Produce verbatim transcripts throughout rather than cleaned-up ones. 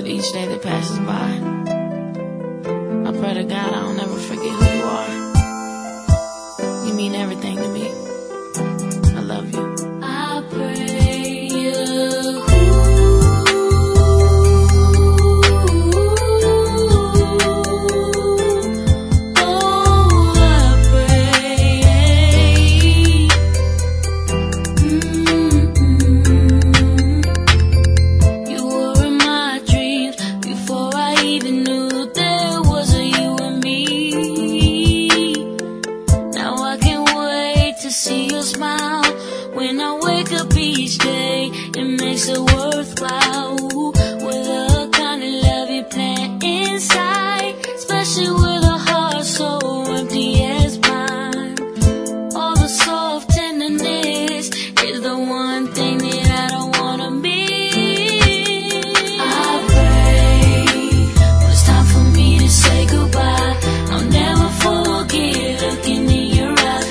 each day that passes by. I pray to God I don't ever forget who you are. You mean everything to me. I love you. I pray you. See your smile when I wake up each day. It makes it worthwhile. With a kind of love you plant inside, especially with a heart so empty as mine. All the soft tenderness is the one thing that I don't wanna miss. I pray when it's time for me to say goodbye, I'll never forget looking in your eyes.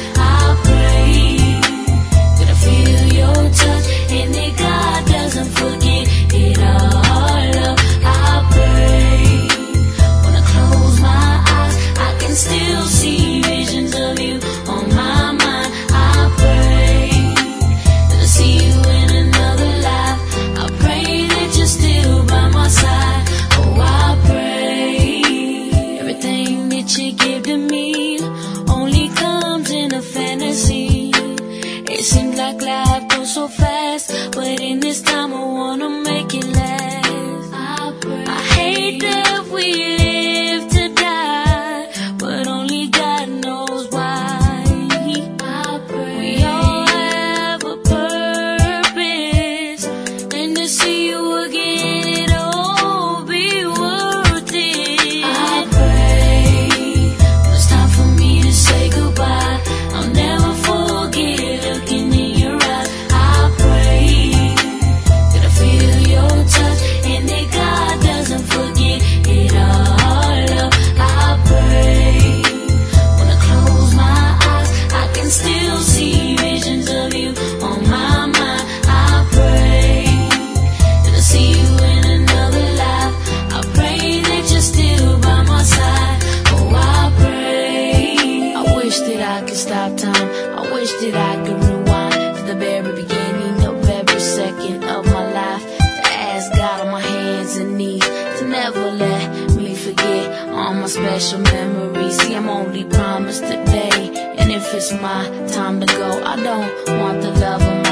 Touch, and that God doesn't forget it all. I pray when I close my eyes, I can still see visions of you on my mind. I pray that I see you in another life. I pray that you're still by my side. Oh, I pray everything that you give to me only comes in a fantasy. It seems like life goes so fast, but in this time I wanna make it last. I, pray. I hate that we live to die, but only God knows why. I pray. We all have a purpose, and to see you again it'll all be worth it. I pray when it's time for me to say goodbye, I'll never forget looking in your eyes. I pray that I feel your touch, and that God doesn't forget it all. I pray when I close my eyes, I can still see visions of you on my mind. I pray that I see you in another life. I pray that you're still by my side. Oh, I pray. I wish that I could stop time. I wish that I could rewind to the very beginning of every second of my life, to ask God on my hands and knees to never let me forget all my special memories. See, I'm only promised today, and if it's my time to go, I don't want the love of my